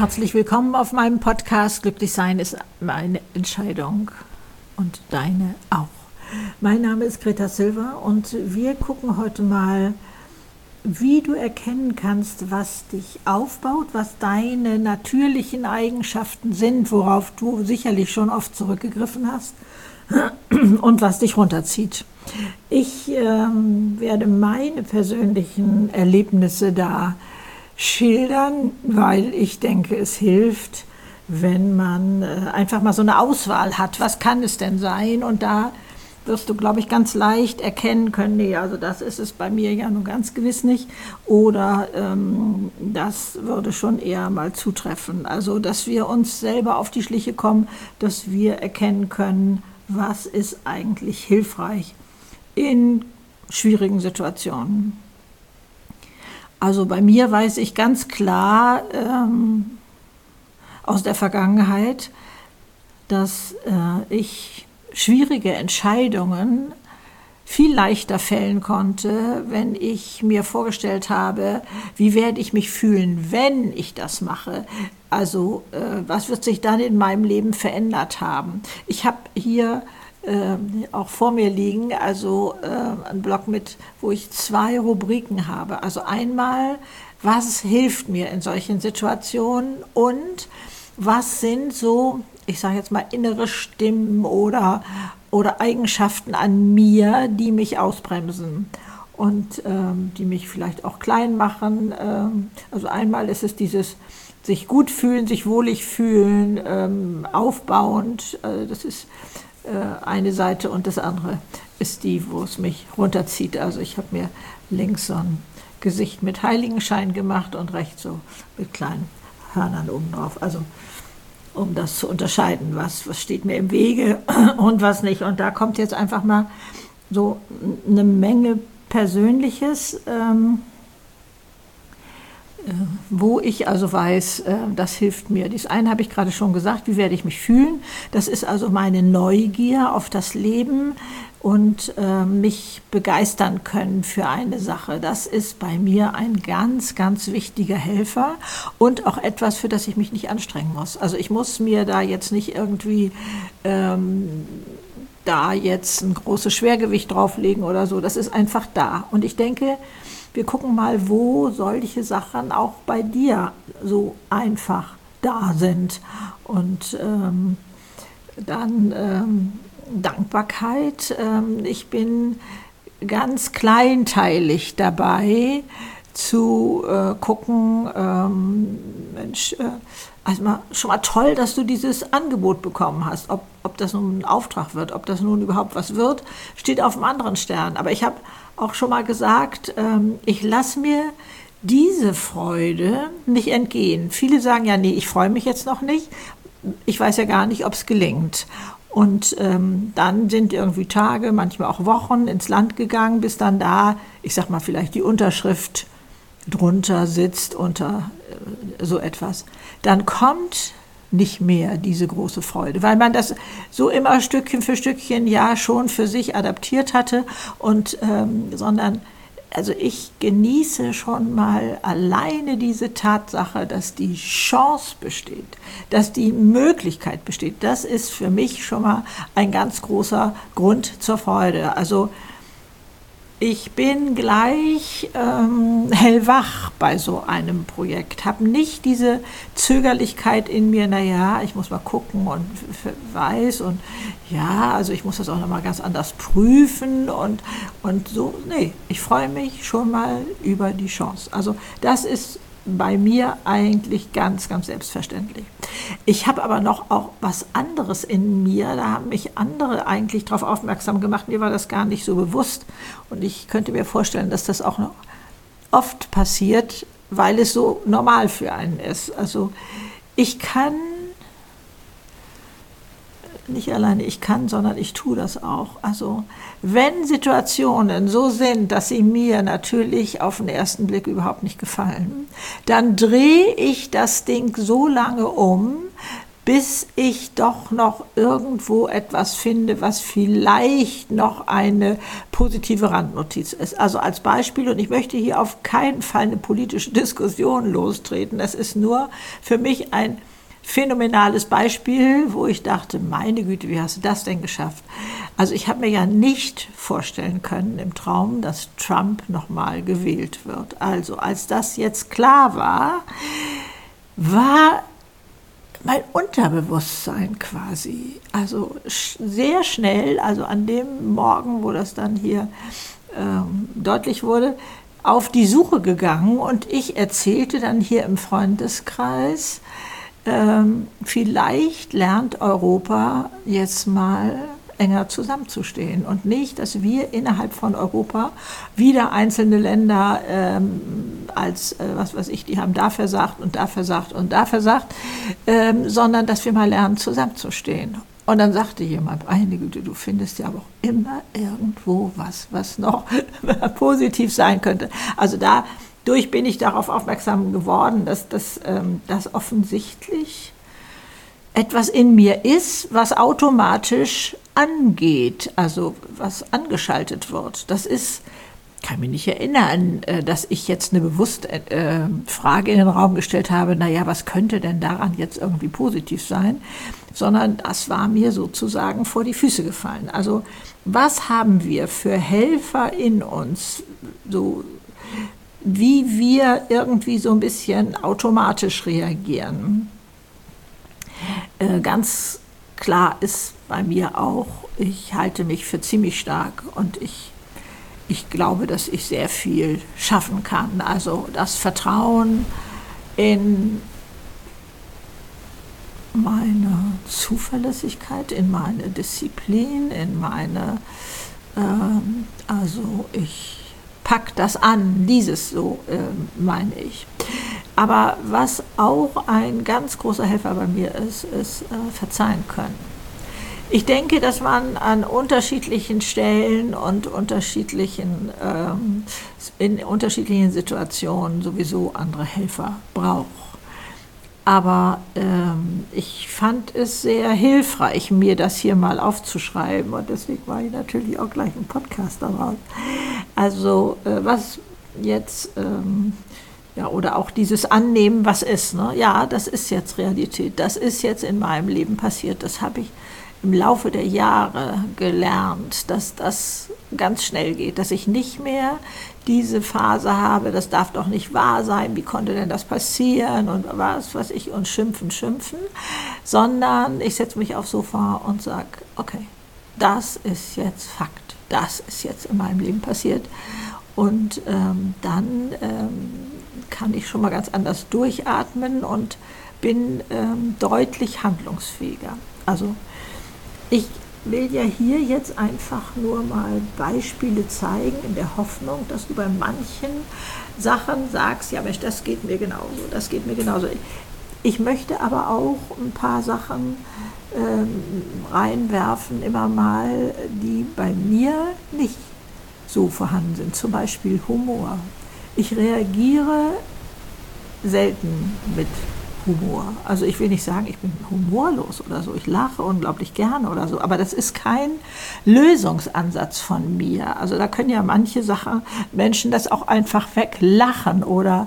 Herzlich willkommen auf meinem Podcast. Glücklich sein ist meine Entscheidung und deine auch. Mein Name ist Greta Silva und wir gucken heute mal, wie du erkennen kannst, was dich aufbaut, was deine natürlichen Eigenschaften sind, worauf du sicherlich schon oft zurückgegriffen hast und was dich runterzieht. Ich werde meine persönlichen Erlebnisse da schildern, weil ich denke, es hilft, wenn man einfach mal so eine Auswahl hat. Was kann es denn sein? Und da wirst du, glaube ich, ganz leicht erkennen können, nee, also das ist es bei mir ja nun ganz gewiss nicht. Oder das würde schon eher mal zutreffen. Also, dass wir uns selber auf die Schliche kommen, dass wir erkennen können, was ist eigentlich hilfreich in schwierigen Situationen. Also bei mir weiß ich ganz klar aus der Vergangenheit, dass ich schwierige Entscheidungen viel leichter fällen konnte, wenn ich mir vorgestellt habe, wie werde ich mich fühlen, wenn ich das mache. Also was wird sich dann in meinem Leben verändert haben. Ich habe hier auch vor mir liegen, also ein Blog mit, wo ich 2 Rubriken habe. Also einmal, was hilft mir in solchen Situationen und was sind so, ich sage jetzt mal, innere Stimmen oder Eigenschaften an mir, die mich ausbremsen und die mich vielleicht auch klein machen. Also einmal ist es dieses sich gut fühlen, sich wohlig fühlen, aufbauend, das ist eine Seite, und das andere ist die, wo es mich runterzieht. Also ich habe mir links so ein Gesicht mit Heiligenschein gemacht und rechts so mit kleinen Hörnern oben drauf. Also um das zu unterscheiden, was steht mir im Wege und was nicht. Und da kommt jetzt einfach mal so eine Menge Persönliches, wo ich also weiß, das hilft mir. Das eine habe ich gerade schon gesagt, wie werde ich mich fühlen? Das ist also meine Neugier auf das Leben und mich begeistern können für eine Sache. Das ist bei mir ein ganz, ganz wichtiger Helfer und auch etwas, für das ich mich nicht anstrengen muss. Also ich muss mir da jetzt nicht irgendwie da jetzt ein großes Schwergewicht drauflegen oder so. Das ist einfach da. Und ich denke, wir gucken mal, wo solche Sachen auch bei dir so einfach da sind. Und dann Dankbarkeit. Ich bin ganz kleinteilig dabei zu gucken, Mensch, also schon mal toll, dass du dieses Angebot bekommen hast. Ob das nun ein Auftrag wird, ob das nun überhaupt was wird, steht auf einem anderen Stern. Aber ich habe auch schon mal gesagt, ich lasse mir diese Freude nicht entgehen. Viele sagen ja, nee, ich freue mich jetzt noch nicht. Ich weiß ja gar nicht, ob es gelingt. Und dann sind irgendwie Tage, manchmal auch Wochen ins Land gegangen, bis dann da, ich sag mal, vielleicht die Unterschrift drunter sitzt unter so etwas. Dann kommt nicht mehr diese große Freude, weil man das so immer Stückchen für Stückchen ja schon für sich adaptiert hatte und sondern also ich genieße schon mal alleine diese Tatsache, dass die Chance besteht, dass die Möglichkeit besteht. Das ist für mich schon mal ein ganz großer Grund zur Freude. Also ich bin gleich hellwach bei so einem Projekt, habe nicht diese Zögerlichkeit in mir, naja, ich muss mal gucken und weiß und ja, also ich muss das auch nochmal ganz anders prüfen und so, nee, ich freue mich schon mal über die Chance. Also das ist bei mir eigentlich ganz, ganz selbstverständlich. Ich habe aber noch auch was anderes in mir, da haben mich andere eigentlich darauf aufmerksam gemacht, mir war das gar nicht so bewusst und ich könnte mir vorstellen, dass das auch noch oft passiert, weil es so normal für einen ist. Also ich kann, nicht alleine ich kann, sondern ich tue das auch. Also wenn Situationen so sind, dass sie mir natürlich auf den ersten Blick überhaupt nicht gefallen, dann drehe ich das Ding so lange um, bis ich doch noch irgendwo etwas finde, was vielleicht noch eine positive Randnotiz ist. Also als Beispiel, und ich möchte hier auf keinen Fall eine politische Diskussion lostreten, das ist nur für mich ein phänomenales Beispiel, wo ich dachte, meine Güte, wie hast du das denn geschafft? Also ich habe mir ja nicht vorstellen können im Traum, dass Trump nochmal gewählt wird. Also als das jetzt klar war mein Unterbewusstsein quasi, also sehr schnell, also an dem Morgen, wo das dann hier deutlich wurde, auf die Suche gegangen, und ich erzählte dann hier im Freundeskreis, vielleicht lernt Europa jetzt mal enger zusammenzustehen und nicht, dass wir innerhalb von Europa wieder einzelne Länder was weiß ich, die haben da versagt und da versagt und da versagt, sondern dass wir mal lernen zusammenzustehen. Und dann sagte jemand, meine Güte, du findest ja aber auch immer irgendwo was noch positiv sein könnte. Also dadurch bin ich darauf aufmerksam geworden, dass das offensichtlich etwas in mir ist, was automatisch angeht, also was angeschaltet wird. Das ist, ich kann mich nicht erinnern, dass ich jetzt eine bewusste Frage in den Raum gestellt habe, naja, was könnte denn daran jetzt irgendwie positiv sein, sondern das war mir sozusagen vor die Füße gefallen. Also was haben wir für Helfer in uns, so wie wir irgendwie so ein bisschen automatisch reagieren? Ganz klar ist bei mir auch, ich halte mich für ziemlich stark und ich glaube, dass ich sehr viel schaffen kann. Also das Vertrauen in meine Zuverlässigkeit, in meine Disziplin, in meine, also ich pack das an, dieses so meine ich. Aber was auch ein ganz großer Helfer bei mir ist verzeihen können. Ich denke, dass man an unterschiedlichen Stellen und in unterschiedlichen Situationen sowieso andere Helfer braucht. Aber ich fand es sehr hilfreich, mir das hier mal aufzuschreiben, und deswegen war ich natürlich auch gleich im Podcast daraus. Also was jetzt, ja, oder auch dieses Annehmen, was ist, ne? Ja, das ist jetzt Realität, das ist jetzt in meinem Leben passiert, das habe ich im Laufe der Jahre gelernt, dass das ganz schnell geht, dass ich nicht mehr diese Phase habe, das darf doch nicht wahr sein, wie konnte denn das passieren und was weiß ich, und schimpfen, sondern ich setze mich aufs Sofa und sage, okay, das ist jetzt Fakt, das ist jetzt in meinem Leben passiert, und dann kann ich schon mal ganz anders durchatmen und bin deutlich handlungsfähiger. Also ich will ja hier jetzt einfach nur mal Beispiele zeigen, in der Hoffnung, dass du bei manchen Sachen sagst, ja Mensch, das geht mir genauso, das geht mir genauso. Ich möchte aber auch ein paar Sachen reinwerfen, immer mal, die bei mir nicht so vorhanden sind. Zum Beispiel Humor. Ich reagiere selten mit Humor. Also ich will nicht sagen, ich bin humorlos oder so, ich lache unglaublich gerne oder so, aber das ist kein Lösungsansatz von mir. Also da können ja manche Menschen das auch einfach weglachen oder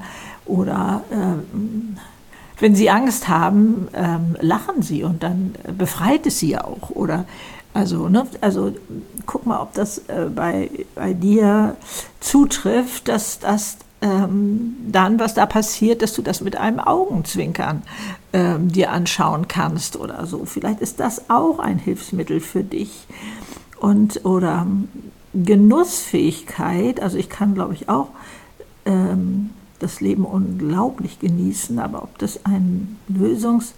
wenn sie Angst haben, lachen sie und dann befreit es sie auch. Oder also guck mal, ob das bei dir zutrifft, dass das dann, was da passiert, dass du das mit einem Augenzwinkern dir anschauen kannst oder so. Vielleicht ist das auch ein Hilfsmittel für dich. Oder Genussfähigkeit, also ich kann, glaube ich, auch das Leben unglaublich genießen, aber ob das ein Lösungsweg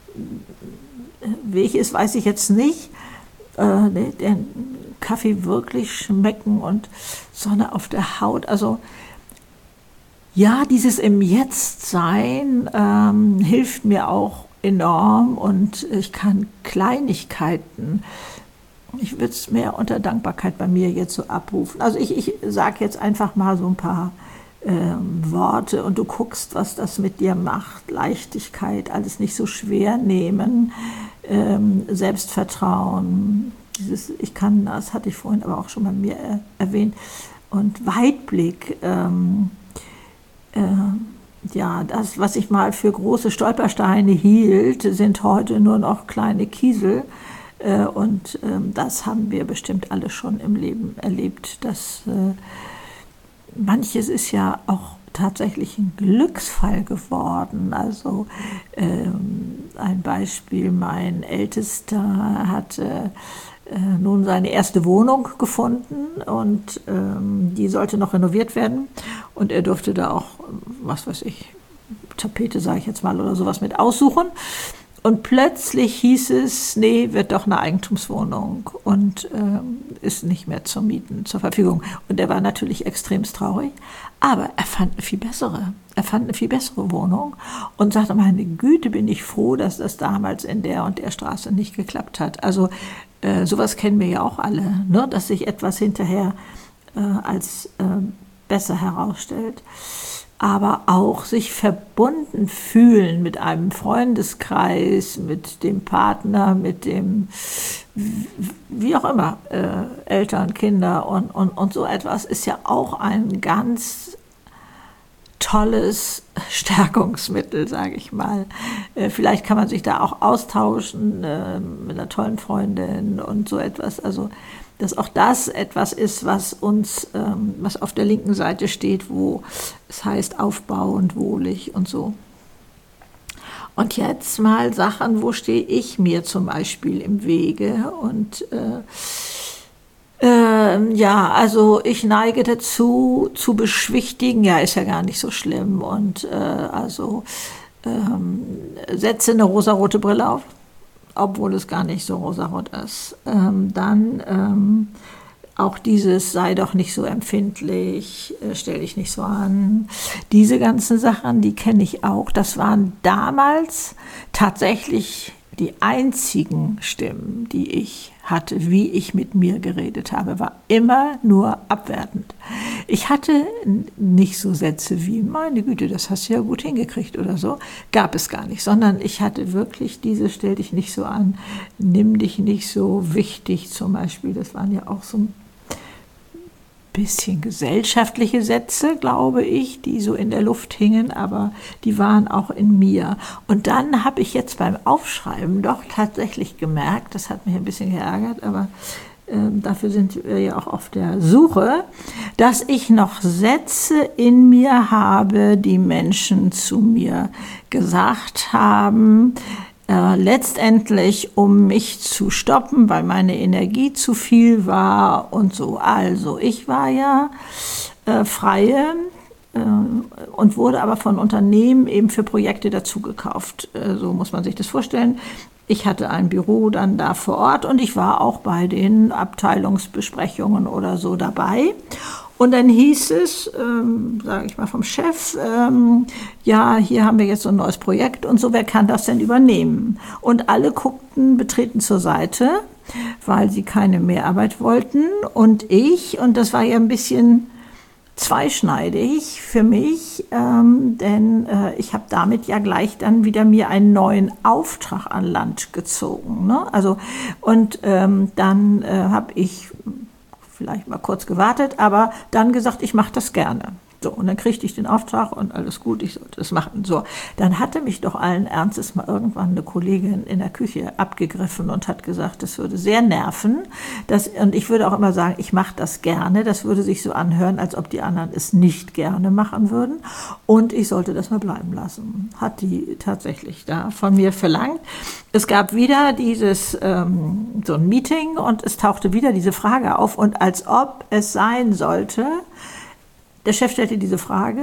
ist, weiß ich jetzt nicht. Den Kaffee wirklich schmecken und Sonne auf der Haut, also ja, dieses im Jetzt-Sein hilft mir auch enorm, und ich kann Kleinigkeiten, ich würde es mehr unter Dankbarkeit bei mir jetzt so abrufen. Also ich sage jetzt einfach mal so ein paar Worte und du guckst, was das mit dir macht. Leichtigkeit, alles nicht so schwer nehmen, Selbstvertrauen, dieses Ich kann das, hatte ich vorhin aber auch schon bei mir erwähnt, und Weitblick, ja, das, was ich mal für große Stolpersteine hielt, sind heute nur noch kleine Kiesel. Und das haben wir bestimmt alle schon im Leben erlebt, dass manches ist ja auch tatsächlich ein Glücksfall geworden. Also ein Beispiel, mein Ältester hatte nun seine erste Wohnung gefunden und die sollte noch renoviert werden und er durfte da auch, was weiß ich, Tapete sage ich jetzt mal oder sowas mit aussuchen. Und plötzlich hieß es, nee, wird doch eine Eigentumswohnung und ist nicht mehr zum Mieten zur Verfügung. Und er war natürlich extremst traurig, aber er fand eine viel bessere. Er fand eine viel bessere Wohnung und sagte, meine Güte, bin ich froh, dass das damals in der und der Straße nicht geklappt hat. Also sowas kennen wir ja auch alle, ne? Dass sich etwas hinterher als besser herausstellt. Aber auch sich verbunden fühlen mit einem Freundeskreis, mit dem Partner, mit dem, wie auch immer, Eltern, Kinder und so etwas ist ja auch ein ganz tolles Stärkungsmittel, sage ich mal. Vielleicht kann man sich da auch austauschen mit einer tollen Freundin und so etwas. Also dass auch das etwas ist, was uns, was auf der linken Seite steht, wo es heißt aufbauend, wohlig und so. Und jetzt mal Sachen, wo stehe ich mir zum Beispiel im Wege? Und ja, also ich neige dazu, zu beschwichtigen, ja, ist ja gar nicht so schlimm. Und also setze eine rosarote Brille auf, obwohl es gar nicht so rosarot ist. Dann auch dieses, sei doch nicht so empfindlich, stell dich nicht so an. Diese ganzen Sachen, die kenne ich auch. Das waren damals tatsächlich die einzigen Stimmen, die ich hatte, wie ich mit mir geredet habe, war immer nur abwertend. Ich hatte nicht so Sätze wie, meine Güte, das hast du ja gut hingekriegt oder so, gab es gar nicht, sondern ich hatte wirklich diese, stell dich nicht so an, nimm dich nicht so wichtig zum Beispiel, das waren ja auch so ein bisschen gesellschaftliche Sätze, glaube ich, die so in der Luft hingen, aber die waren auch in mir. Und dann habe ich jetzt beim Aufschreiben doch tatsächlich gemerkt, das hat mich ein bisschen geärgert, aber dafür sind wir ja auch auf der Suche, dass ich noch Sätze in mir habe, die Menschen zu mir gesagt haben, letztendlich, um mich zu stoppen, weil meine Energie zu viel war und so. Also ich war ja Freie und wurde aber von Unternehmen eben für Projekte dazugekauft. So muss man sich das vorstellen. Ich hatte ein Büro dann da vor Ort und ich war auch bei den Abteilungsbesprechungen oder so dabei. Und dann hieß es, sage ich mal vom Chef, ja, hier haben wir jetzt so ein neues Projekt und so, wer kann das denn übernehmen? Und alle guckten betreten zur Seite, weil sie keine Mehrarbeit wollten. Und das war ja ein bisschen zweischneidig für mich, denn ich habe damit ja gleich dann wieder mir einen neuen Auftrag an Land gezogen. Ne? Also, und dann habe ich vielleicht mal kurz gewartet, aber dann gesagt, ich mache das gerne. So, und dann kriegte ich den Auftrag und alles gut, ich sollte das machen. So, dann hatte mich doch allen Ernstes mal irgendwann eine Kollegin in der Küche abgegriffen und hat gesagt, das würde sehr nerven. Und ich würde auch immer sagen, ich mache das gerne. Das würde sich so anhören, als ob die anderen es nicht gerne machen würden. Und ich sollte das mal bleiben lassen. Hat die tatsächlich da von mir verlangt. Es gab wieder so ein Meeting und es tauchte wieder diese Frage auf. Und als ob es sein sollte, der Chef stellte diese Frage,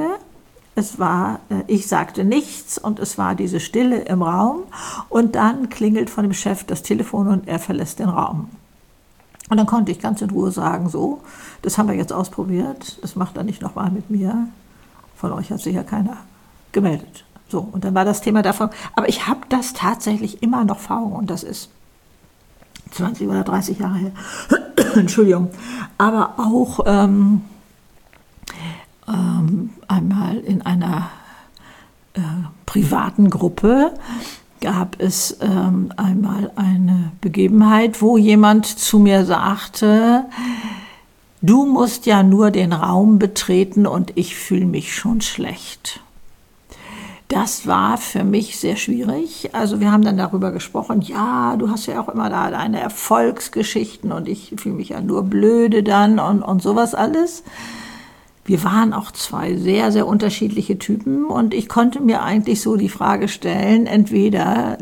ich sagte nichts und es war diese Stille im Raum und dann klingelt von dem Chef das Telefon und er verlässt den Raum. Und dann konnte ich ganz in Ruhe sagen, so, das haben wir jetzt ausprobiert, das macht er nicht nochmal mit mir, von euch hat sich ja keiner gemeldet. So, und dann war das Thema davon, aber ich habe das tatsächlich immer noch vor Augen und das ist 20 oder 30 Jahre her, Entschuldigung, aber auch Einmal in einer privaten Gruppe gab es einmal eine Begebenheit, wo jemand zu mir sagte, du musst ja nur den Raum betreten und ich fühle mich schon schlecht. Das war für mich sehr schwierig. Also wir haben dann darüber gesprochen, ja, du hast ja auch immer da deine Erfolgsgeschichten und ich fühle mich ja nur blöde dann und sowas alles. Wir waren auch zwei sehr, sehr unterschiedliche Typen und ich konnte mir eigentlich so die Frage stellen, entweder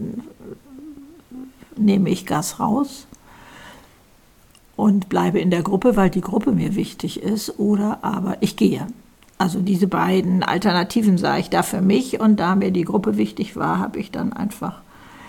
nehme ich Gas raus und bleibe in der Gruppe, weil die Gruppe mir wichtig ist, oder aber ich gehe. Also diese beiden Alternativen sah ich da für mich und da mir die Gruppe wichtig war, habe ich dann einfach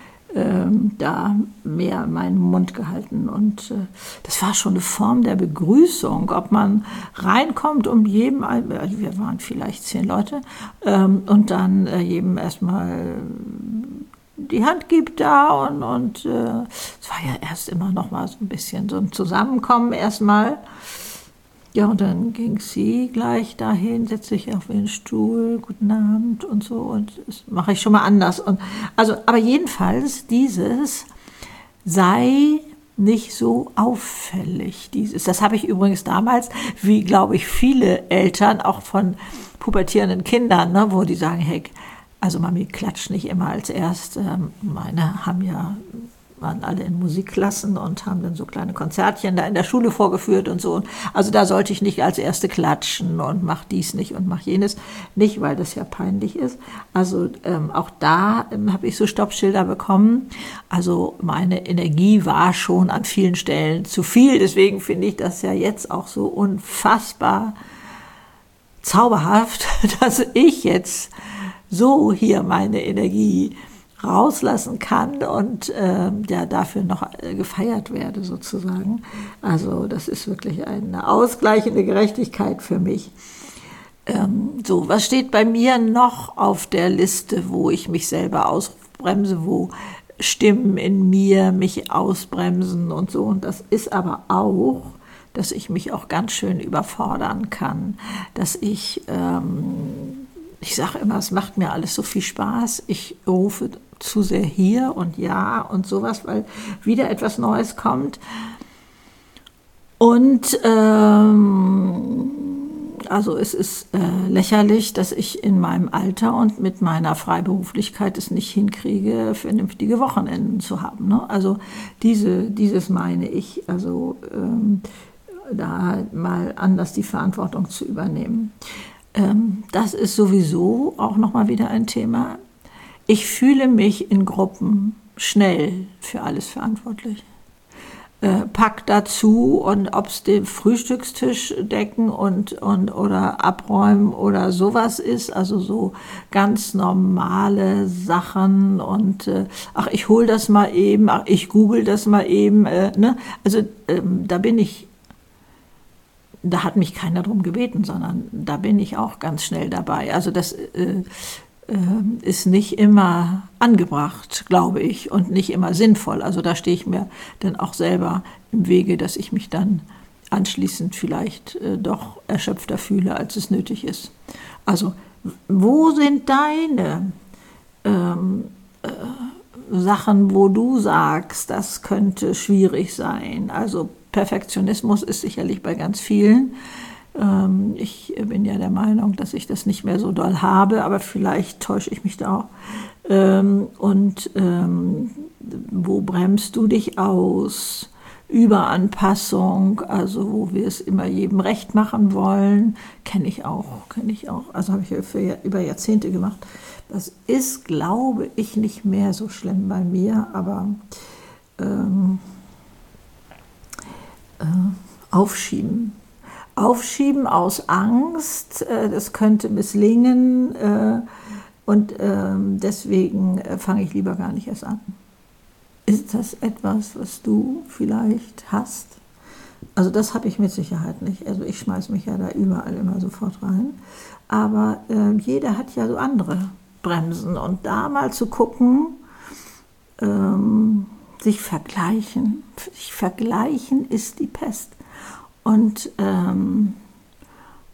da mehr meinen Mund gehalten. Und das war schon eine Form der Begrüßung, ob man reinkommt, um jedem, wir waren vielleicht 10 Leute, und dann jedem erstmal die Hand gibt da und es war ja erst immer noch mal so ein bisschen so ein Zusammenkommen erstmal. Ja, und dann ging sie gleich dahin, setze ich auf den Stuhl, guten Abend und so, und das mache ich schon mal anders. Und also, aber jedenfalls dieses sei nicht so auffällig. Das habe ich übrigens damals, wie glaube ich viele Eltern, auch von pubertierenden Kindern, ne, wo die sagen, hey, also Mami klatscht nicht immer als erst. Meine waren alle in Musikklassen und haben dann so kleine Konzertchen da in der Schule vorgeführt und so. Also da sollte ich nicht als Erste klatschen und mach dies nicht und mach jenes nicht, weil das ja peinlich ist. Also auch da habe ich so Stoppschilder bekommen. Also meine Energie war schon an vielen Stellen zu viel. Deswegen finde ich das ja jetzt auch so unfassbar zauberhaft, dass ich jetzt so hier meine Energie rauslassen kann und ja dafür noch gefeiert werde sozusagen. Also das ist wirklich eine ausgleichende Gerechtigkeit für mich. So, was steht bei mir noch auf der Liste, wo ich mich selber ausbremse, wo Stimmen in mir mich ausbremsen und so. Und das ist aber auch, dass ich mich auch ganz schön überfordern kann, dass ich sage immer, es macht mir alles so viel Spaß. Ich rufe zu sehr hier und ja und sowas, weil wieder etwas Neues kommt. Und also es ist lächerlich, dass ich in meinem Alter und mit meiner Freiberuflichkeit es nicht hinkriege, vernünftige Wochenenden zu haben. Ne? Also dieses meine ich, also da mal anders die Verantwortung zu übernehmen. Das ist sowieso auch nochmal wieder ein Thema. Ich fühle mich in Gruppen schnell für alles verantwortlich. Pack dazu, und ob es den Frühstückstisch decken und oder abräumen oder sowas ist, also so ganz normale Sachen und ach, ich hole das mal eben, ach, ich google das mal eben, ne? Also da hat mich keiner drum gebeten, sondern da bin ich auch ganz schnell dabei. Also das ist nicht immer angebracht, glaube ich, und nicht immer sinnvoll. Also da stehe ich mir dann auch selber im Wege, dass ich mich dann anschließend vielleicht doch erschöpfter fühle, als es nötig ist. Also wo sind deine Sachen, wo du sagst, das könnte schwierig sein? Also Perfektionismus ist sicherlich bei ganz vielen. Ich bin ja der Meinung, dass ich das nicht mehr so doll habe, aber vielleicht täusche ich mich da auch. Wo bremst du dich aus? Überanpassung, also wo wir es immer jedem recht machen wollen, kenne ich auch. Also habe ich ja über Jahrzehnte gemacht. Das ist, glaube ich, nicht mehr so schlimm bei mir, aber aufschieben. Aufschieben aus Angst, das könnte misslingen und deswegen fange ich lieber gar nicht erst an. Ist das etwas, was du vielleicht hast? Also das habe ich mit Sicherheit nicht. Also ich schmeiße mich ja da überall immer sofort rein. Aber jeder hat ja so andere Bremsen. Und da mal zu gucken, sich vergleichen. Sich vergleichen ist die Pest. Und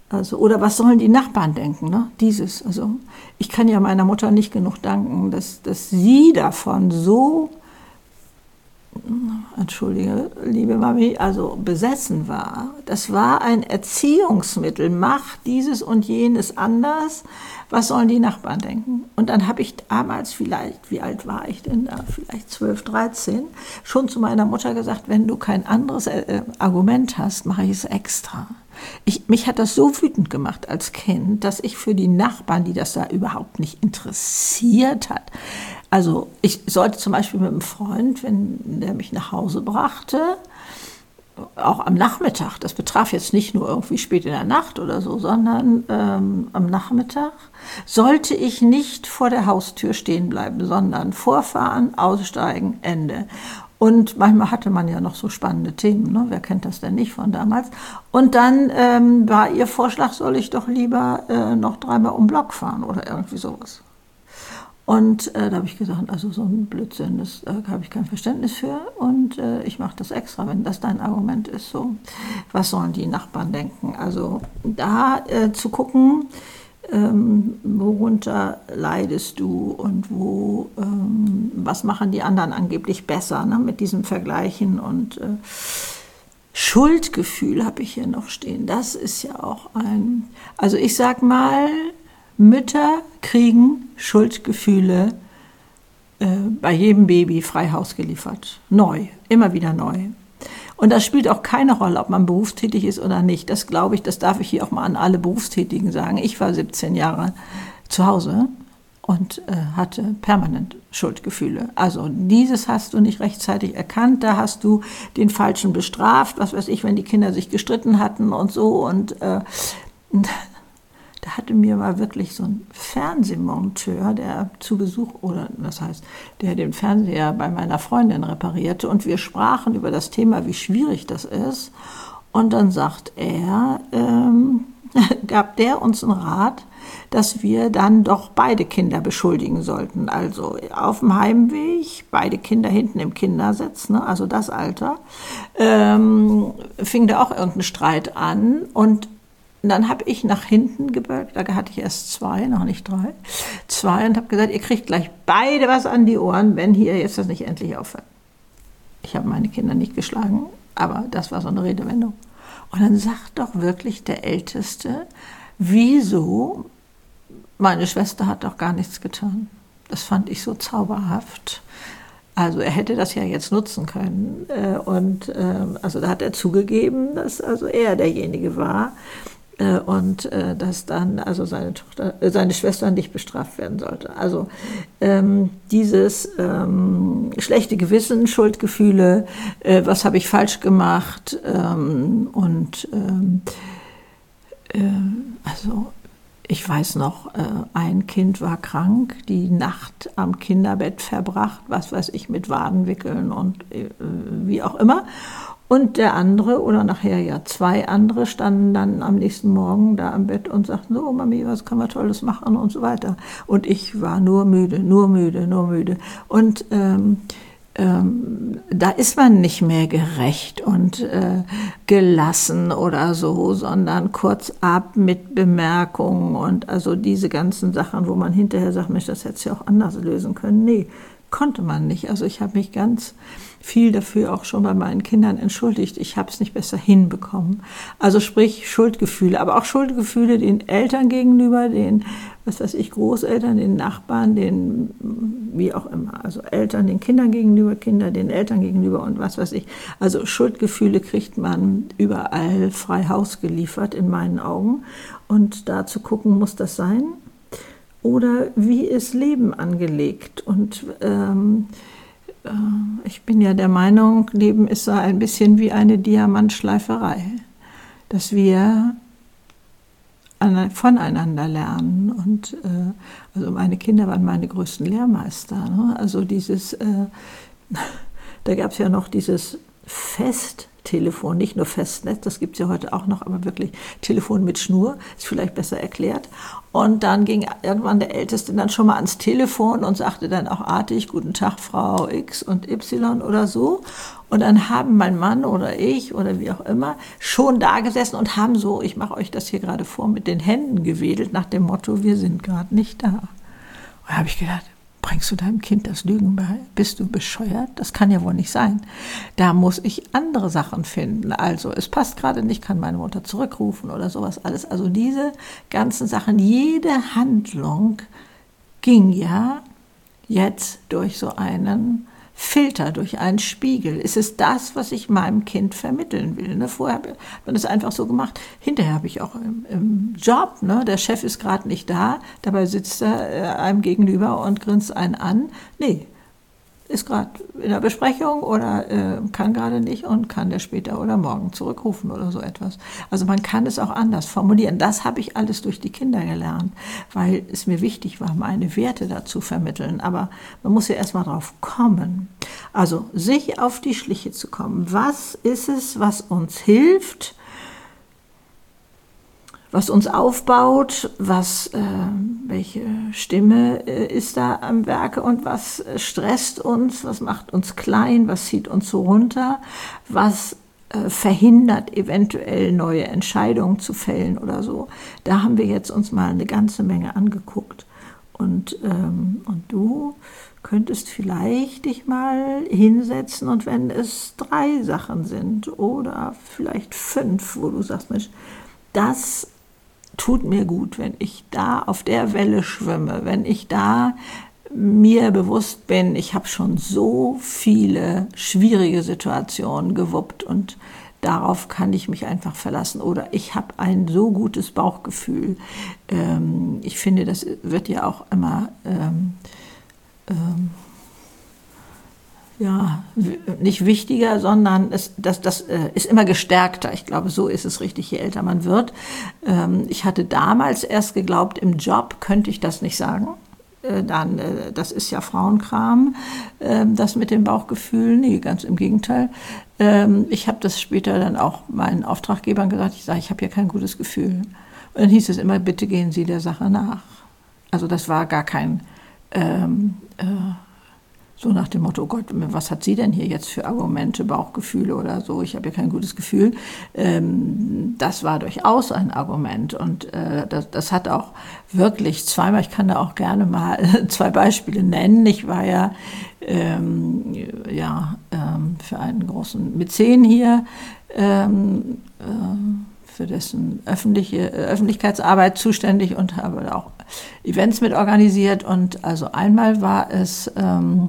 Also, oder was sollen die Nachbarn denken, ne? Dieses, also ich kann ja meiner Mutter nicht genug danken, dass sie davon so, entschuldige, liebe Mami, also besessen war. Das war ein Erziehungsmittel. Mach dieses und jenes anders. Was sollen die Nachbarn denken? Und dann habe ich damals vielleicht, wie alt war ich denn da? Vielleicht 12, 13, schon zu meiner Mutter gesagt, wenn du kein anderes Argument hast, mache ich es extra. Mich hat das so wütend gemacht als Kind, dass ich für die Nachbarn, die das da überhaupt nicht interessiert hat, also ich sollte zum Beispiel mit einem Freund, wenn der mich nach Hause brachte, auch am Nachmittag, das betraf jetzt nicht nur irgendwie spät in der Nacht oder so, sondern am Nachmittag sollte ich nicht vor der Haustür stehen bleiben, sondern vorfahren, aussteigen, Ende. Und manchmal hatte man ja noch so spannende Themen, ne? Wer kennt das denn nicht von damals? Und dann war ihr Vorschlag, soll ich doch lieber noch 3-mal um den Block fahren oder irgendwie sowas. Und da habe ich gesagt, also so ein Blödsinn, das habe ich kein Verständnis für und ich mache das extra, wenn das dein Argument ist. So, was sollen die Nachbarn denken? Also da zu gucken, worunter leidest du und was machen die anderen angeblich besser, ne, mit diesem Vergleichen und Schuldgefühl habe ich hier noch stehen. Das ist ja auch also ich sag mal, Mütter kriegen Schuldgefühle bei jedem Baby frei Haus geliefert. Neu, immer wieder neu. Und das spielt auch keine Rolle, ob man berufstätig ist oder nicht. Das glaube ich, das darf ich hier auch mal an alle Berufstätigen sagen. Ich war 17 Jahre zu Hause und hatte permanent Schuldgefühle. Also dieses hast du nicht rechtzeitig erkannt, da hast du den Falschen bestraft, was weiß ich, wenn die Kinder sich gestritten hatten und so. Und da hatte mir mal wirklich so ein Fernsehmonteur, der zu Besuch, oder was heißt, der den Fernseher bei meiner Freundin reparierte und wir sprachen über das Thema, wie schwierig das ist. Und dann sagt er, gab der uns einen Rat, dass wir dann doch beide Kinder beschuldigen sollten. Also auf dem Heimweg, beide Kinder hinten im Kindersitz, ne, also das Alter, fing da auch irgendein Streit an und dann habe ich nach hinten gebeugt, da hatte ich erst 2, noch nicht 3, 2 und habe gesagt, ihr kriegt gleich beide was an die Ohren, wenn hier jetzt das nicht endlich aufhört. Ich habe meine Kinder nicht geschlagen, aber das war so eine Redewendung. Und dann sagt doch wirklich der Älteste, wieso, meine Schwester hat doch gar nichts getan. Das fand ich so zauberhaft. Also er hätte das ja jetzt nutzen können. Also da hat er zugegeben, dass also er derjenige war. Und dass dann also seine Schwester nicht bestraft werden sollte. Also dieses schlechte Gewissen, Schuldgefühle, was habe ich falsch gemacht also ich weiß noch, ein Kind war krank, die Nacht am Kinderbett verbracht, was weiß ich, mit Wadenwickeln und wie auch immer. Und der andere, oder nachher ja 2 andere, standen dann am nächsten Morgen da am Bett und sagten, so Mami, was können wir Tolles machen und so weiter. Und ich war nur müde. Und da ist man nicht mehr gerecht und gelassen oder so, sondern kurz ab mit Bemerkungen und also diese ganzen Sachen, wo man hinterher sagt, Mensch, das hätte ja auch anders lösen können. Nee, konnte man nicht. Also ich habe mich ganz viel dafür auch schon bei meinen Kindern entschuldigt. Ich habe es nicht besser hinbekommen. Also sprich Schuldgefühle, aber auch Schuldgefühle den Eltern gegenüber, den, was weiß ich, Großeltern, den Nachbarn, den, wie auch immer. Also Eltern den Kindern gegenüber, Kinder den Eltern gegenüber und was weiß ich. Also Schuldgefühle kriegt man überall frei Haus geliefert in meinen Augen. Und da zu gucken, muss das sein? Oder wie ist Leben angelegt? Und ich bin ja der Meinung, Leben ist so ein bisschen wie eine Diamantschleiferei, dass wir voneinander lernen. Und also meine Kinder waren meine größten Lehrmeister. Ne? Also da gab es ja noch dieses Festtelefon, nicht nur Festnetz, das gibt es ja heute auch noch, aber wirklich Telefon mit Schnur, ist vielleicht besser erklärt. Und dann ging irgendwann der Älteste dann schon mal ans Telefon und sagte dann auch artig, guten Tag, Frau X und Y oder so. Und dann haben mein Mann oder ich oder wie auch immer schon da gesessen und haben so, ich mache euch das hier gerade vor, mit den Händen gewedelt nach dem Motto, wir sind gerade nicht da. Und da habe ich gedacht, bringst du deinem Kind das Lügen bei? Bist du bescheuert? Das kann ja wohl nicht sein. Da muss ich andere Sachen finden. Also es passt gerade nicht, kann meine Mutter zurückrufen oder sowas alles. Also diese ganzen Sachen, jede Handlung ging ja jetzt durch so einen Filter, durch einen Spiegel. Ist es das, was ich meinem Kind vermitteln will? Ne? Vorher hat man es einfach so gemacht. Hinterher habe ich auch im Job, ne? Der Chef ist gerade nicht da, dabei sitzt er einem gegenüber und grinst einen an. Nee, ist gerade in der Besprechung oder kann gerade nicht und kann der später oder morgen zurückrufen oder so etwas. Also man kann es auch anders formulieren. Das habe ich alles durch die Kinder gelernt, weil es mir wichtig war, meine Werte dazu vermitteln. Aber man muss ja erstmal drauf kommen. Also sich auf die Schliche zu kommen. Was ist es, was uns hilft, was uns aufbaut, welche Stimme ist da am Werke und was stresst uns, was macht uns klein, was zieht uns so runter, was verhindert eventuell neue Entscheidungen zu fällen oder so. Da haben wir jetzt uns mal eine ganze Menge angeguckt. Und du könntest vielleicht dich mal hinsetzen und wenn es 3 Sachen sind oder vielleicht 5, wo du sagst, Mensch, das tut mir gut, wenn ich da auf der Welle schwimme, wenn ich da mir bewusst bin, ich habe schon so viele schwierige Situationen gewuppt und darauf kann ich mich einfach verlassen. Oder ich habe ein so gutes Bauchgefühl. Ich finde, das wird ja auch immer ja, nicht wichtiger, sondern das ist immer gestärkter. Ich glaube, so ist es richtig, je älter man wird. Ich hatte damals erst geglaubt, im Job könnte ich das nicht sagen. Das ist ja Frauenkram, das mit dem Bauchgefühl. Nee, ganz im Gegenteil. Ich habe das später dann auch meinen Auftraggebern gesagt. Ich sage, ich habe hier kein gutes Gefühl. Und dann hieß es immer, bitte gehen Sie der Sache nach. Also das war gar kein so nach dem Motto, oh Gott, was hat sie denn hier jetzt für Argumente, Bauchgefühle oder so, ich habe ja kein gutes Gefühl. Das war durchaus ein Argument und das hat auch wirklich zweimal, ich kann da auch gerne mal 2 Beispiele nennen. Ich war ja, für einen großen Mäzen hier, für dessen Öffentlichkeitsarbeit zuständig und habe auch Events mit organisiert. Und also einmal war es, war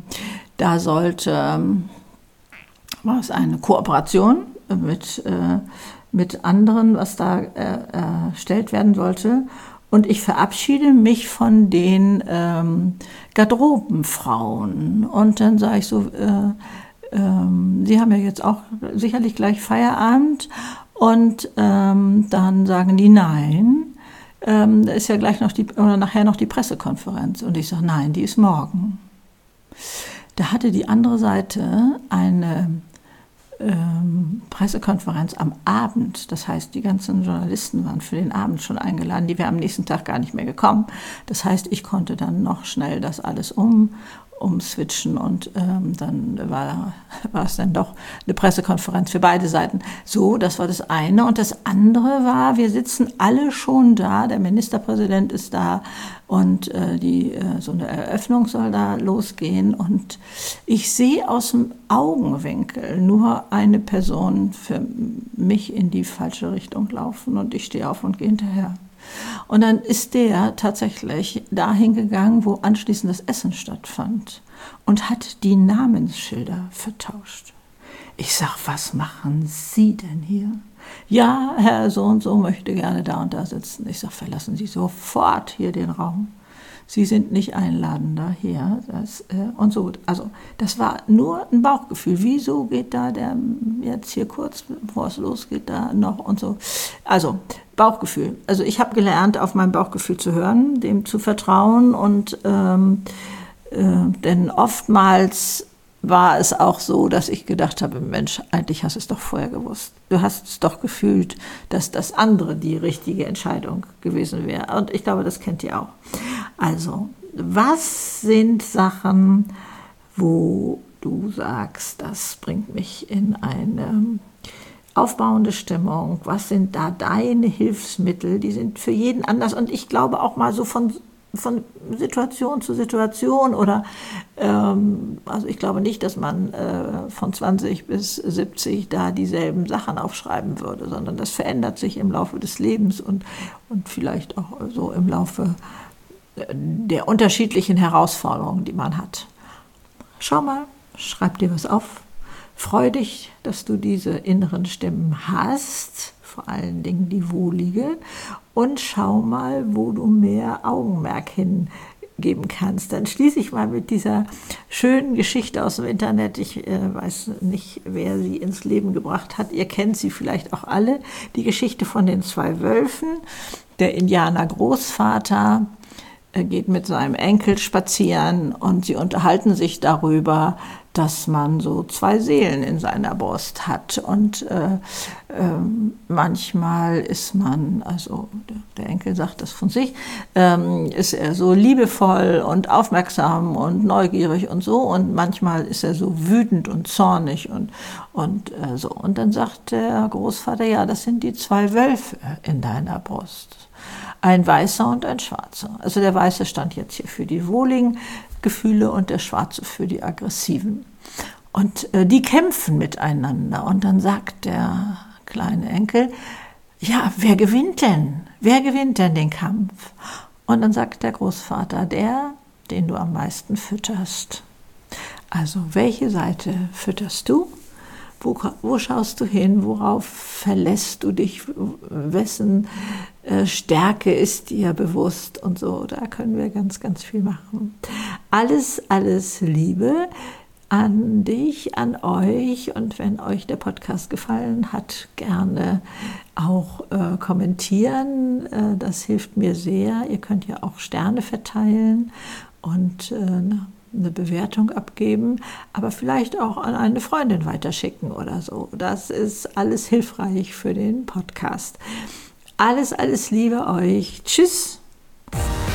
es eine Kooperation mit anderen, was da erstellt werden sollte. Und ich verabschiede mich von den Garderobenfrauen. Und dann sage ich so, Sie haben ja jetzt auch sicherlich gleich Feierabend. Und dann sagen die, nein, da ist ja gleich noch nachher noch die Pressekonferenz. Und ich sage, nein, die ist morgen. Da hatte die andere Seite eine Pressekonferenz am Abend. Das heißt, die ganzen Journalisten waren für den Abend schon eingeladen. Die wären am nächsten Tag gar nicht mehr gekommen. Das heißt, ich konnte dann noch schnell das alles umswitchen und dann war es dann doch eine Pressekonferenz für beide Seiten. So, das war das eine. Und das andere war, wir sitzen alle schon da, der Ministerpräsident ist da und so eine Eröffnung soll da losgehen. Und ich sehe aus dem Augenwinkel nur eine Person für mich in die falsche Richtung laufen und ich stehe auf und gehe hinterher. Und dann ist der tatsächlich dahin gegangen, wo anschließend das Essen stattfand und hat die Namensschilder vertauscht. Ich sag, was machen Sie denn hier? Ja, Herr so und so möchte gerne da und da sitzen. Ich sag, verlassen Sie sofort hier den Raum. Sie sind nicht einladender hier. Und so. Also das war nur ein Bauchgefühl. Wieso geht da der jetzt hier kurz, bevor es losgeht, da noch und so. Also Bauchgefühl. Also ich habe gelernt, auf mein Bauchgefühl zu hören, dem zu vertrauen und denn oftmals war es auch so, dass ich gedacht habe, Mensch, eigentlich hast du es doch vorher gewusst. Du hast es doch gefühlt, dass das andere die richtige Entscheidung gewesen wäre. Und ich glaube, das kennt ihr auch. Also, was sind Sachen, wo du sagst, das bringt mich in eine aufbauende Stimmung? Was sind da deine Hilfsmittel? Die sind für jeden anders. Und ich glaube auch mal so von Situation zu Situation oder also ich glaube nicht, dass man von 20 bis 70 da dieselben Sachen aufschreiben würde, sondern das verändert sich im Laufe des Lebens und vielleicht auch so im Laufe der unterschiedlichen Herausforderungen, die man hat. Schau mal, schreib dir was auf. Freu dich, dass du diese inneren Stimmen hast, vor allen Dingen die wohlige, und schau mal, wo du mehr Augenmerk hingeben kannst. Dann schließe ich mal mit dieser schönen Geschichte aus dem Internet. Ich weiß nicht, wer sie ins Leben gebracht hat. Ihr kennt sie vielleicht auch alle. Die Geschichte von den 2 Wölfen. Der Indianer-Großvater geht mit seinem Enkel spazieren und sie unterhalten sich darüber, dass man so 2 Seelen in seiner Brust hat. Und manchmal ist man, also der Enkel sagt das von sich, ist er so liebevoll und aufmerksam und neugierig und so. Und manchmal ist er so wütend und zornig und so. Und dann sagt der Großvater, ja, das sind die 2 Wölfe in deiner Brust. Ein weißer und ein schwarzer. Also der weiße stand jetzt hier für die wohligen Gefühle und der schwarze für die aggressiven. Und die kämpfen miteinander. Und dann sagt der kleine Enkel, ja, wer gewinnt denn? Wer gewinnt denn den Kampf? Und dann sagt der Großvater, der, den du am meisten fütterst. Also welche Seite fütterst du? Wo schaust du hin? Worauf verlässt du dich? Wessen Stärke ist dir bewusst? Und so, da können wir ganz, ganz viel machen. Alles, alles Liebe an dich, an euch. Und wenn euch der Podcast gefallen hat, gerne auch kommentieren. Das hilft mir sehr. Ihr könnt ja auch Sterne verteilen und eine Bewertung abgeben, aber vielleicht auch an eine Freundin weiterschicken oder so. Das ist alles hilfreich für den Podcast. Alles, alles Liebe euch. Tschüss.